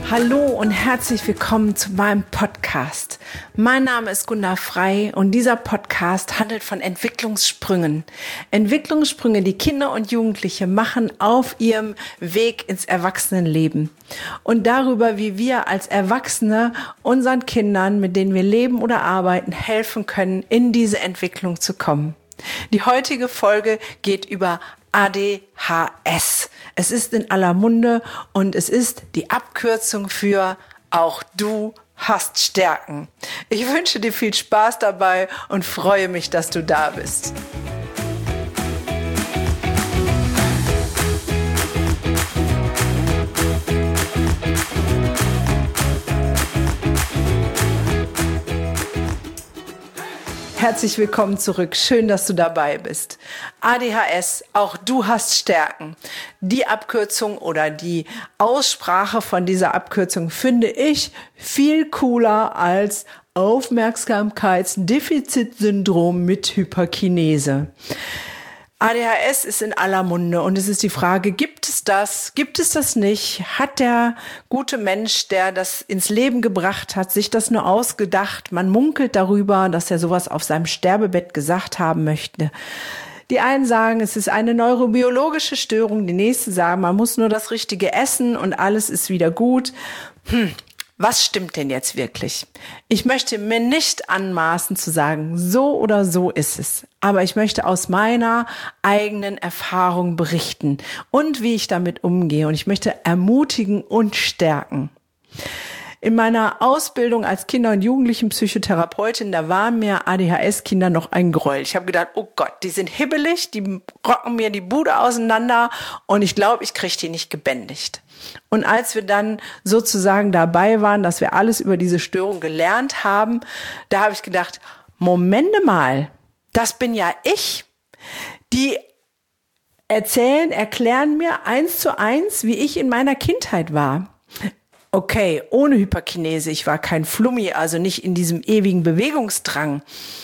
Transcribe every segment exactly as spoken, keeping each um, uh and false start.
Hallo und herzlich willkommen zu meinem Podcast. Mein Name ist Gunda Frei und dieser Podcast handelt von Entwicklungssprüngen. Entwicklungssprünge, die Kinder und Jugendliche machen auf ihrem Weg ins Erwachsenenleben. Und darüber, wie wir als Erwachsene unseren Kindern, mit denen wir leben oder arbeiten, helfen können, in diese Entwicklung zu kommen. Die heutige Folge geht über A D H S. Es ist in aller Munde und es ist die Abkürzung für auch du hast Stärken. Ich wünsche dir viel Spaß dabei und freue mich, dass du da bist. Herzlich willkommen zurück. Schön, dass du dabei bist. A D H S, auch du hast Stärken. Die Abkürzung oder die Aussprache von dieser Abkürzung finde ich viel cooler als Aufmerksamkeitsdefizitsyndrom mit Hyperkinese. A D H S ist in aller Munde und es ist die Frage, gibt es das, gibt es das nicht? Hat der gute Mensch, der das ins Leben gebracht hat, sich das nur ausgedacht? Man munkelt darüber, dass er sowas auf seinem Sterbebett gesagt haben möchte. Die einen sagen, es ist eine neurobiologische Störung, die nächsten sagen, man muss nur das Richtige essen und alles ist wieder gut. Hm. Was stimmt denn jetzt wirklich? Ich möchte mir nicht anmaßen zu sagen, so oder so ist es. Aber ich möchte aus meiner eigenen Erfahrung berichten und wie ich damit umgehe. Und ich möchte ermutigen und stärken. In meiner Ausbildung als Kinder- und Jugendlichenpsychotherapeutin, da waren mir A D H S-Kinder noch ein Gräuel. Ich habe gedacht, oh Gott, die sind hibbelig, die rocken mir die Bude auseinander und ich glaube, ich kriege die nicht gebändigt. Und als wir dann sozusagen dabei waren, dass wir alles über diese Störung gelernt haben, da habe ich gedacht, Momente mal, das bin ja ich. Die erzählen, erklären mir eins zu eins, wie ich in meiner Kindheit war. Okay, ohne Hyperkinese, ich war kein Flummi, also nicht in diesem ewigen Bewegungsdrang.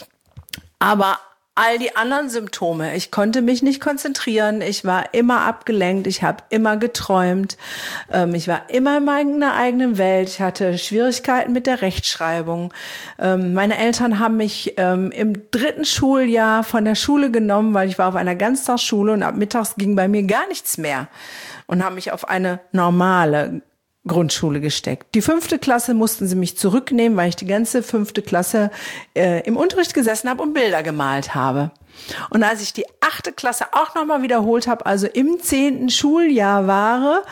Aber all die anderen Symptome, ich konnte mich nicht konzentrieren, ich war immer abgelenkt, ich habe immer geträumt, ähm, ich war immer in meiner eigenen Welt, ich hatte Schwierigkeiten mit der Rechtschreibung. Ähm, meine Eltern haben mich ähm, im dritten Schuljahr von der Schule genommen, weil ich war auf einer Ganztagsschule und ab mittags ging bei mir gar nichts mehr und haben mich auf eine normale Grundschule gesteckt. Die fünfte Klasse mussten sie mich zurücknehmen, weil ich die ganze fünfte Klasse äh, im Unterricht gesessen habe und Bilder gemalt habe. Und als ich die achte Klasse auch nochmal wiederholt habe, also im zehnten Schuljahr war,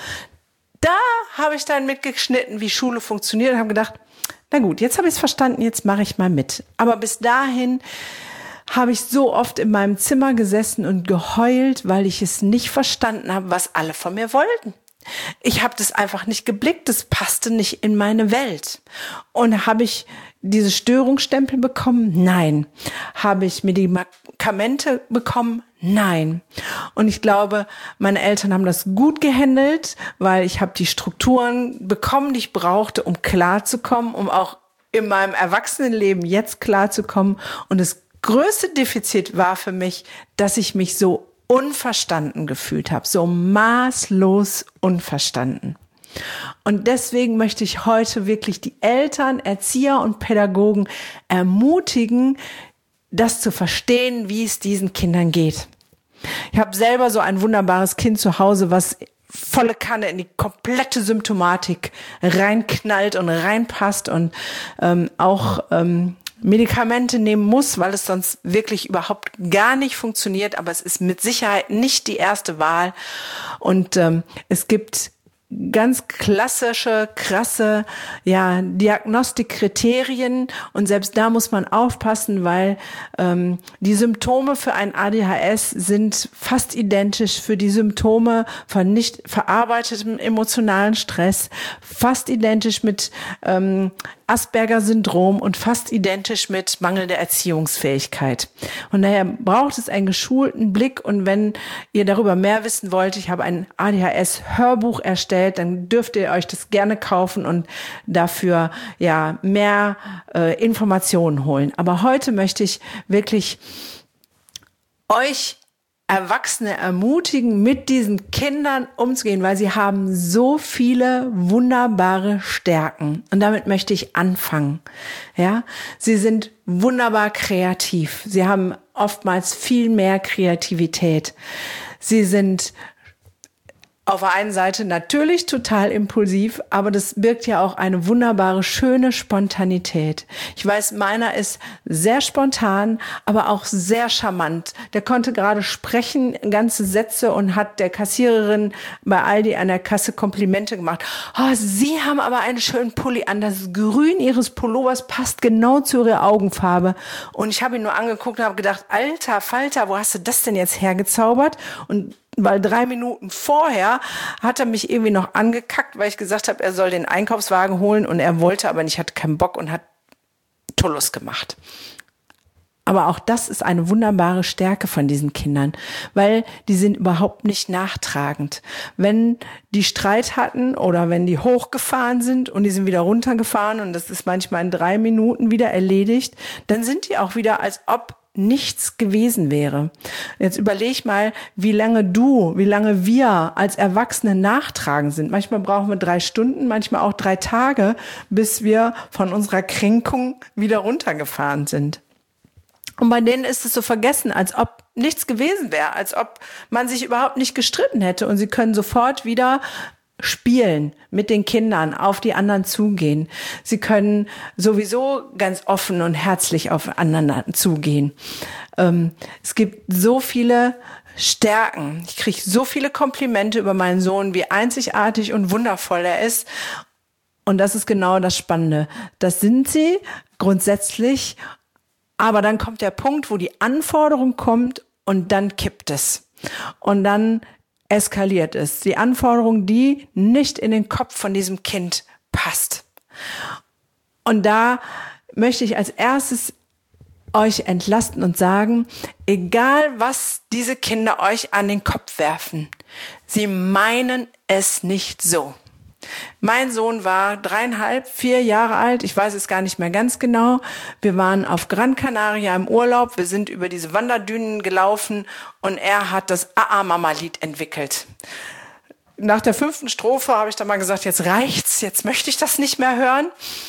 da habe ich dann mitgeschnitten, wie Schule funktioniert und habe gedacht, na gut, jetzt habe ich es verstanden, jetzt mache ich mal mit. Aber bis dahin habe ich so oft in meinem Zimmer gesessen und geheult, weil ich es nicht verstanden habe, was alle von mir wollten. Ich habe das einfach nicht geblickt, das passte nicht in meine Welt. Und habe ich diese Störungsstempel bekommen? Nein. Habe ich Medikamente bekommen? Nein. Und ich glaube, meine Eltern haben das gut gehandelt, weil ich habe die Strukturen bekommen, die ich brauchte, um klarzukommen, um auch in meinem Erwachsenenleben jetzt klarzukommen. Und das größte Defizit war für mich, dass ich mich so unverstanden gefühlt habe, so maßlos unverstanden. Und deswegen möchte ich heute wirklich die Eltern, Erzieher und Pädagogen ermutigen, das zu verstehen, wie es diesen Kindern geht. Ich habe selber so ein wunderbares Kind zu Hause, was volle Kanne in die komplette Symptomatik reinknallt und reinpasst und ähm, auch ähm, Medikamente nehmen muss, weil es sonst wirklich überhaupt gar nicht funktioniert. Aber es ist mit Sicherheit nicht die erste Wahl. Und ähm, es gibt ganz klassische, krasse, ja, Diagnostikkriterien. Und selbst da muss man aufpassen, weil ähm, die Symptome für ein A D H S sind fast identisch für die Symptome von nicht verarbeitetem emotionalen Stress, fast identisch mit ähm, Asperger-Syndrom und fast identisch mit mangelnder Erziehungsfähigkeit. Und daher braucht es einen geschulten Blick. Und wenn ihr darüber mehr wissen wollt, ich habe ein A D H S-Hörbuch erstellt, dann dürft ihr euch das gerne kaufen und dafür ja mehr äh, Informationen holen. Aber heute möchte ich wirklich euch Erwachsene ermutigen, mit diesen Kindern umzugehen, weil sie haben so viele wunderbare Stärken. Und damit möchte ich anfangen. Ja, sie sind wunderbar kreativ. Sie haben oftmals viel mehr Kreativität. Sie sind auf der einen Seite natürlich total impulsiv, aber das birgt ja auch eine wunderbare, schöne Spontanität. Ich weiß, meiner ist sehr spontan, aber auch sehr charmant. Der konnte gerade sprechen, ganze Sätze, und hat der Kassiererin bei Aldi an der Kasse Komplimente gemacht. Oh, Sie haben aber einen schönen Pulli an. Das Grün Ihres Pullovers passt genau zu Ihrer Augenfarbe. Und ich habe ihn nur angeguckt und habe gedacht, alter Falter, wo hast du das denn jetzt hergezaubert? Und weil drei Minuten vorher hat er mich irgendwie noch angekackt, weil ich gesagt habe, er soll den Einkaufswagen holen, und er wollte aber nicht, hatte keinen Bock und hat Tullus gemacht. Aber auch das ist eine wunderbare Stärke von diesen Kindern, weil die sind überhaupt nicht nachtragend. Wenn die Streit hatten oder wenn die hochgefahren sind und die sind wieder runtergefahren und das ist manchmal in drei Minuten wieder erledigt, dann sind die auch wieder, als ob nichts gewesen wäre. Jetzt überleg mal, wie lange du, wie lange wir als Erwachsene nachtragen sind. Manchmal brauchen wir drei Stunden, manchmal auch drei Tage, bis wir von unserer Kränkung wieder runtergefahren sind. Und bei denen ist es so vergessen, als ob nichts gewesen wäre, als ob man sich überhaupt nicht gestritten hätte, und sie können sofort wieder spielen mit den Kindern, auf die anderen zugehen. Sie können sowieso ganz offen und herzlich aufeinander zugehen. Ähm, es gibt so viele Stärken. Ich kriege so viele Komplimente über meinen Sohn, wie einzigartig und wundervoll er ist. Und das ist genau das Spannende. Das sind sie grundsätzlich, aber dann kommt der Punkt, wo die Anforderung kommt, und dann kippt es. Und dann eskaliert es. Die Anforderung, die nicht in den Kopf von diesem Kind passt. Und da möchte ich als erstes euch entlasten und sagen, egal was diese Kinder euch an den Kopf werfen, sie meinen es nicht so. Mein Sohn war dreieinhalb, vier Jahre alt, ich weiß es gar nicht mehr ganz genau. Wir waren auf Gran Canaria im Urlaub, wir sind über diese Wanderdünen gelaufen und er hat das A-A-Mama-Lied entwickelt. Nach der fünften Strophe habe ich dann mal gesagt, jetzt reicht's, jetzt möchte ich das nicht mehr hören.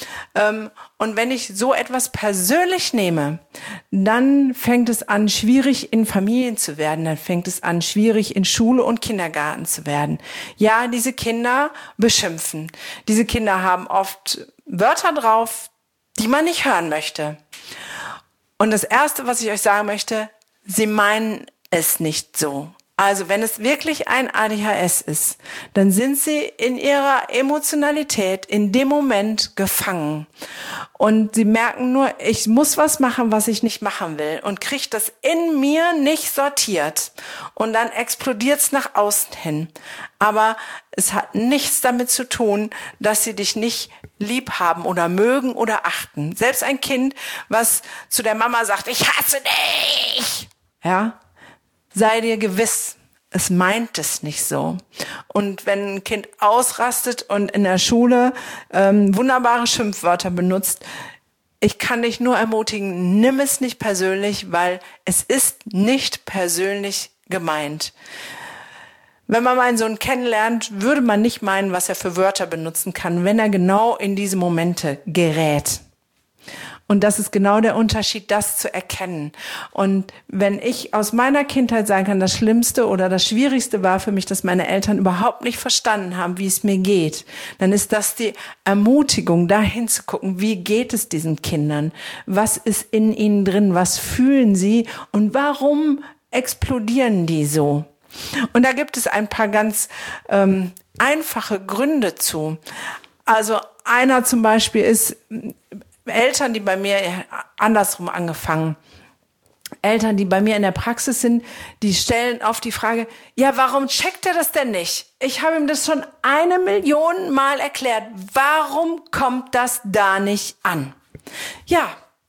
Und wenn ich so etwas persönlich nehme, dann fängt es an, schwierig in Familien zu werden. Dann fängt es an, schwierig in Schule und Kindergarten zu werden. Ja, diese Kinder beschimpfen. Diese Kinder haben oft Wörter drauf, die man nicht hören möchte. Und das Erste, was ich euch sagen möchte, sie meinen es nicht so. Also wenn es wirklich ein A D H S ist, dann sind sie in ihrer Emotionalität in dem Moment gefangen. Und sie merken nur, ich muss was machen, was ich nicht machen will, und kriege das in mir nicht sortiert. Und dann explodiert es nach außen hin. Aber es hat nichts damit zu tun, dass sie dich nicht lieb haben oder mögen oder achten. Selbst ein Kind, was zu der Mama sagt, ich hasse dich, ja, sei dir gewiss, es meint es nicht so. Und wenn ein Kind ausrastet und in der Schule ähm, wunderbare Schimpfwörter benutzt, ich kann dich nur ermutigen, nimm es nicht persönlich, weil es ist nicht persönlich gemeint. Wenn man meinen Sohn kennenlernt, würde man nicht meinen, was er für Wörter benutzen kann, wenn er genau in diese Momente gerät. Und das ist genau der Unterschied, das zu erkennen. Und wenn ich aus meiner Kindheit sagen kann, das Schlimmste oder das Schwierigste war für mich, dass meine Eltern überhaupt nicht verstanden haben, wie es mir geht, dann ist das die Ermutigung, dahin zu gucken, wie geht es diesen Kindern? Was ist in ihnen drin? Was fühlen sie? Und warum explodieren die so? Und da gibt es ein paar ganz ähm, einfache Gründe zu. Also einer zum Beispiel ist Eltern, die bei mir andersrum angefangen. Eltern, die bei mir in der Praxis sind, die stellen oft die Frage, ja, warum checkt er das denn nicht? Ich habe ihm das schon eine Million Mal erklärt. Warum kommt das da nicht an? Ja,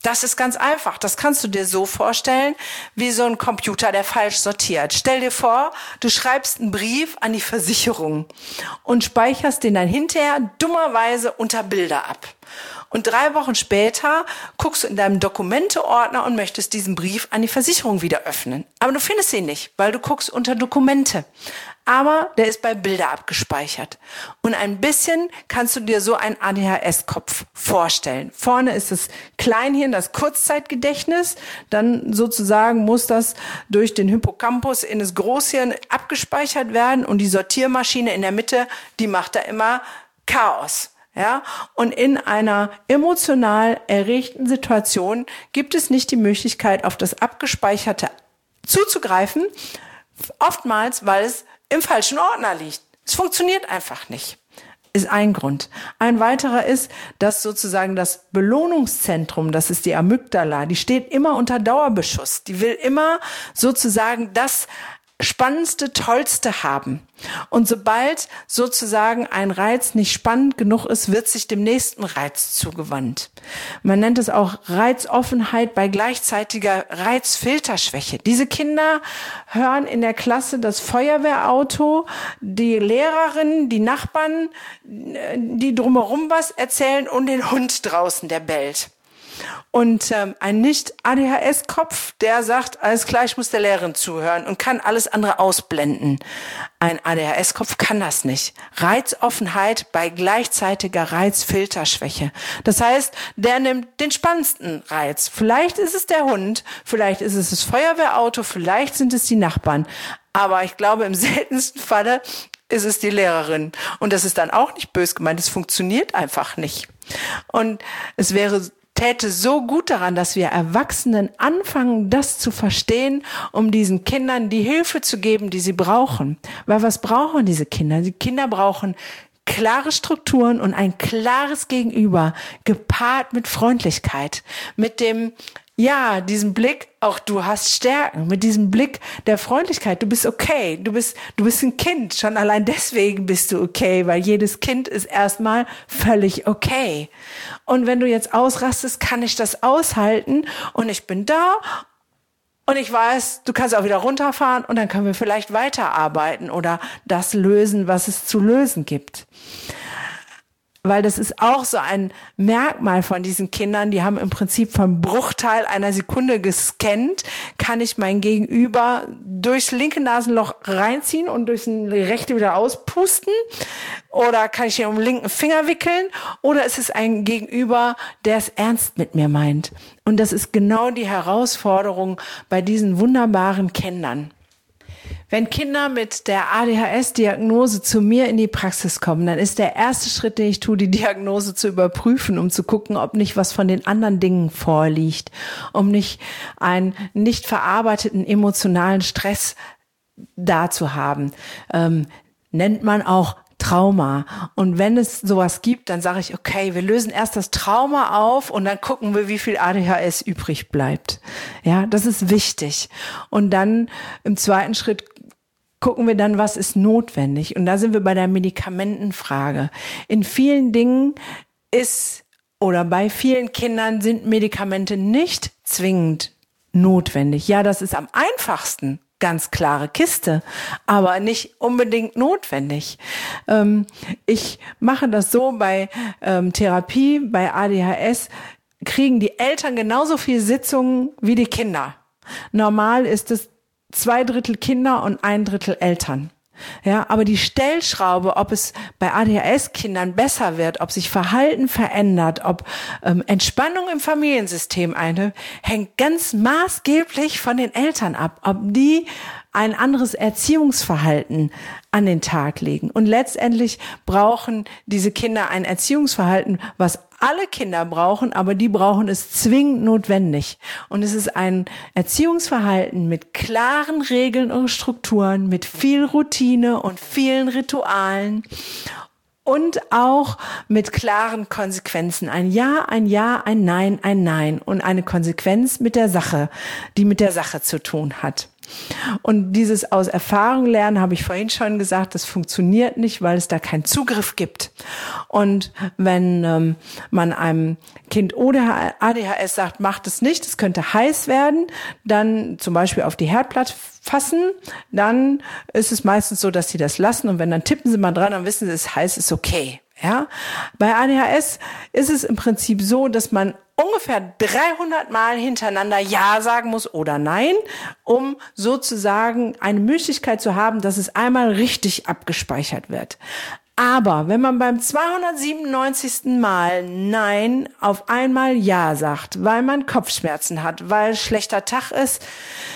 Das ist ganz einfach. Das kannst du dir so vorstellen, wie so ein Computer, der falsch sortiert. Stell dir vor, du schreibst einen Brief an die Versicherung und speicherst den dann hinterher dummerweise unter Bilder ab. Und drei Wochen später guckst du in deinem Dokumente-Ordner und möchtest diesen Brief an die Versicherung wieder öffnen. Aber du findest ihn nicht, weil du guckst unter Dokumente. Aber der ist bei Bilder abgespeichert. Und ein bisschen kannst du dir so einen A D H S-Kopf vorstellen. Vorne ist das Kleinhirn, das Kurzzeitgedächtnis. Dann sozusagen muss das durch den Hippocampus in das Großhirn abgespeichert werden. Und die Sortiermaschine in der Mitte, die macht da immer Chaos. Ja, und in einer emotional erregten Situation gibt es nicht die Möglichkeit, auf das Abgespeicherte zuzugreifen. Oftmals, weil es im falschen Ordner liegt. Es funktioniert einfach nicht. Ist ein Grund. Ein weiterer ist, dass sozusagen das Belohnungszentrum, das ist die Amygdala, die steht immer unter Dauerbeschuss. Die will immer sozusagen das Spannendste, Tollste haben. Und sobald sozusagen ein Reiz nicht spannend genug ist, wird sich dem nächsten Reiz zugewandt. Man nennt es auch Reizoffenheit bei gleichzeitiger Reizfilterschwäche. Diese Kinder hören in der Klasse das Feuerwehrauto, die Lehrerin, die Nachbarn, die drumherum was erzählen und den Hund draußen, der bellt. Und ähm, ein Nicht-A D H S-Kopf, der sagt, alles klar, ich muss der Lehrerin zuhören und kann alles andere ausblenden. Ein A D H S-Kopf kann das nicht. Reizoffenheit bei gleichzeitiger Reizfilterschwäche. Das heißt, der nimmt den spannendsten Reiz. Vielleicht ist es der Hund, vielleicht ist es das Feuerwehrauto, vielleicht sind es die Nachbarn. Aber ich glaube, im seltensten Falle ist es die Lehrerin. Und das ist dann auch nicht böse gemeint, es funktioniert einfach nicht. Und es wäre täte so gut daran, dass wir Erwachsenen anfangen, das zu verstehen, um diesen Kindern die Hilfe zu geben, die sie brauchen. Weil was brauchen diese Kinder? Die Kinder brauchen klare Strukturen und ein klares Gegenüber, gepaart mit Freundlichkeit, mit dem, ja, diesem Blick, auch du hast Stärken, mit diesem Blick der Freundlichkeit, du bist okay, du bist, du bist ein Kind, schon allein deswegen bist du okay, weil jedes Kind ist erstmal völlig okay. Und wenn du jetzt ausrastest, kann ich das aushalten und ich bin da und ich weiß, du kannst auch wieder runterfahren und dann können wir vielleicht weiterarbeiten oder das lösen, was es zu lösen gibt. Weil das ist auch so ein Merkmal von diesen Kindern, die haben im Prinzip vom Bruchteil einer Sekunde gescannt, kann ich mein Gegenüber durchs linke Nasenloch reinziehen und durchs rechte wieder auspusten oder kann ich ihn um den linken Finger wickeln oder ist es ein Gegenüber, der es ernst mit mir meint. Und das ist genau die Herausforderung bei diesen wunderbaren Kindern. Wenn Kinder mit der A D H S-Diagnose zu mir in die Praxis kommen, dann ist der erste Schritt, den ich tue, die Diagnose zu überprüfen, um zu gucken, ob nicht was von den anderen Dingen vorliegt, um nicht einen nicht verarbeiteten emotionalen Stress da zu haben. Ähm, nennt man auch Trauma. Und wenn es sowas gibt, dann sage ich, okay, wir lösen erst das Trauma auf und dann gucken wir, wie viel A D H S übrig bleibt. Ja, das ist wichtig. Und dann im zweiten Schritt gucken wir dann, was ist notwendig. Und da sind wir bei der Medikamentenfrage. In vielen Dingen ist oder bei vielen Kindern sind Medikamente nicht zwingend notwendig. Ja, das ist am einfachsten. Ganz klare Kiste, aber nicht unbedingt notwendig. Ähm, ich mache das so bei ähm, Therapie, bei A D H S kriegen die Eltern genauso viel Sitzungen wie die Kinder. Normal ist es zwei Drittel Kinder und ein Drittel Eltern. Ja, aber die Stellschraube, ob es bei A D H S-Kindern besser wird, ob sich Verhalten verändert, ob ähm, Entspannung im Familiensystem einhält, hängt ganz maßgeblich von den Eltern ab, ob die ein anderes Erziehungsverhalten an den Tag legen. Und letztendlich brauchen diese Kinder ein Erziehungsverhalten, was alle Kinder brauchen, aber die brauchen es zwingend notwendig. Und es ist ein Erziehungsverhalten mit klaren Regeln und Strukturen, mit viel Routine und vielen Ritualen und auch mit klaren Konsequenzen. Ein Ja, ein Ja, ein Nein, ein Nein und eine Konsequenz mit der Sache, die mit der Sache zu tun hat. Und dieses aus Erfahrung lernen, habe ich vorhin schon gesagt, das funktioniert nicht, weil es da keinen Zugriff gibt. Und wenn ähm, man einem Kind oder A D H S sagt, macht es nicht, es könnte heiß werden, dann zum Beispiel auf die Herdplatte fassen, dann ist es meistens so, dass sie das lassen. Und wenn dann tippen sie mal dran, dann wissen sie, es ist heiß, ist okay. Ja, bei A D H S ist es im Prinzip so, dass man ungefähr dreihundert Mal hintereinander Ja sagen muss oder Nein, um sozusagen eine Möglichkeit zu haben, dass es einmal richtig abgespeichert wird. Aber wenn man beim zweihundertsiebenundneunzigsten Mal Nein auf einmal Ja sagt, weil man Kopfschmerzen hat, weil schlechter Tag ist,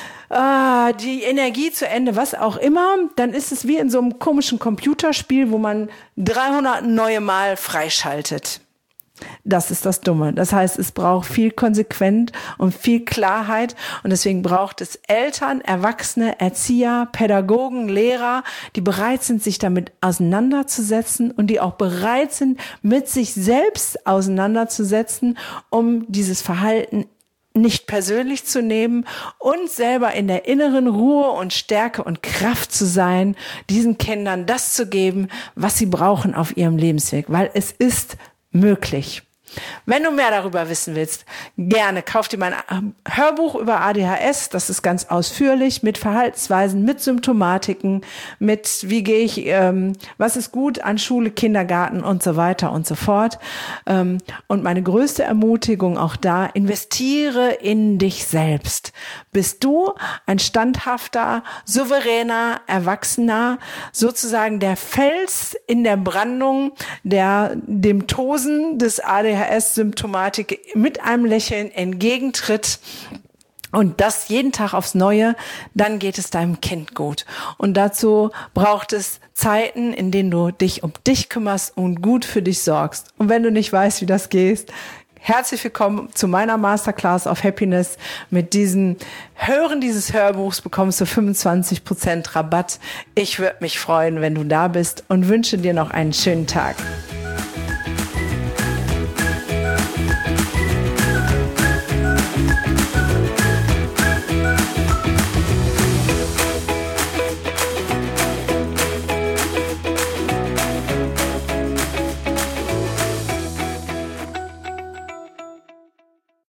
Ah, die Energie zu Ende, was auch immer, dann ist es wie in so einem komischen Computerspiel, wo man dreihundert neue Mal freischaltet. Das ist das Dumme. Das heißt, es braucht viel Konsequenz und viel Klarheit und deswegen braucht es Eltern, Erwachsene, Erzieher, Pädagogen, Lehrer, die bereit sind, sich damit auseinanderzusetzen und die auch bereit sind, mit sich selbst auseinanderzusetzen, um dieses Verhalten nicht persönlich zu nehmen und selber in der inneren Ruhe und Stärke und Kraft zu sein, diesen Kindern das zu geben, was sie brauchen auf ihrem Lebensweg, weil es ist möglich. Wenn du mehr darüber wissen willst, gerne kauf dir mein Hörbuch über A D H S. Das ist ganz ausführlich mit Verhaltensweisen, mit Symptomatiken, mit wie gehe ich, ähm, was ist gut an Schule, Kindergarten und so weiter und so fort. Ähm, und meine größte Ermutigung auch da, investiere in dich selbst. Bist du ein standhafter, souveräner, Erwachsener, sozusagen der Fels in der Brandung, der dem Tosen des A D H S-Symptomatik mit einem Lächeln entgegentritt und das jeden Tag aufs Neue, dann geht es deinem Kind gut. Und dazu braucht es Zeiten, in denen du dich um dich kümmerst und gut für dich sorgst. Und wenn du nicht weißt, wie das geht, herzlich willkommen zu meiner Masterclass of Happiness. Mit diesem Hören dieses Hörbuchs bekommst du fünfundzwanzig Prozent Rabatt. Ich würde mich freuen, wenn du da bist und wünsche dir noch einen schönen Tag.